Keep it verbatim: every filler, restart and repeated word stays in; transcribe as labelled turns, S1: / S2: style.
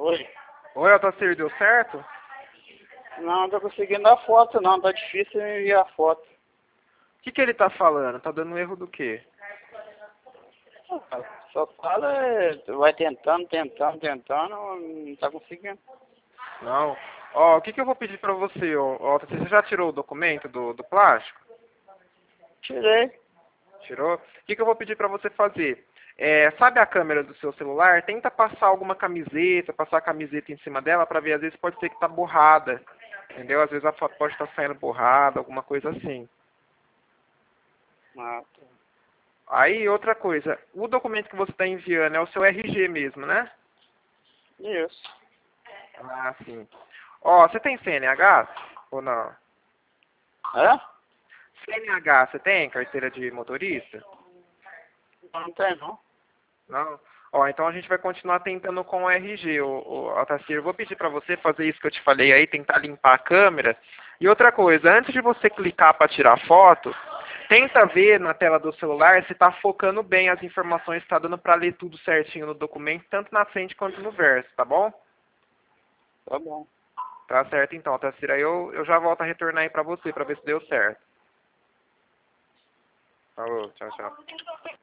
S1: Oi.
S2: Oi, Otacílio, deu certo?
S1: Não, não tô conseguindo dar foto não, tá difícil enviar foto.
S2: O que, que ele tá falando? Tá dando erro do quê?
S1: Só fala, é, vai tentando, tentando, tentando, não tá conseguindo.
S2: Não. Ó, o que, que eu vou pedir pra você, ó, ó, Otacílio, você já tirou o documento do, do plástico?
S1: Tirei.
S2: Tirou? O que, que eu vou pedir pra você fazer? É, sabe a câmera do seu celular? Tenta passar alguma camiseta, passar a camiseta em cima dela pra ver, às vezes pode ser que tá borrada. Entendeu? Às vezes a foto pode estar saindo borrada, alguma coisa assim.
S1: Ah, tá.
S2: Aí, outra coisa, o documento que você está enviando é o seu R G mesmo, né?
S1: Isso.
S2: Ah, sim. Ó, você tem C N H ou não?
S1: É?
S2: C N H, você tem carteira de motorista?
S1: Não tem não.
S2: Não? Ó, então a gente vai continuar tentando com o R G, o, o Altacir. Eu vou pedir para você fazer isso que eu te falei aí, tentar limpar a câmera. E outra coisa, antes de você clicar para tirar foto, tenta ver na tela do celular se está focando bem as informações, está dando para ler tudo certinho no documento, tanto na frente quanto no verso, tá bom?
S1: Tá bom.
S2: Tá certo então, Altacir. Aí eu, eu já volto a retornar aí para você, para ver se deu certo. Falou, tchau, tchau.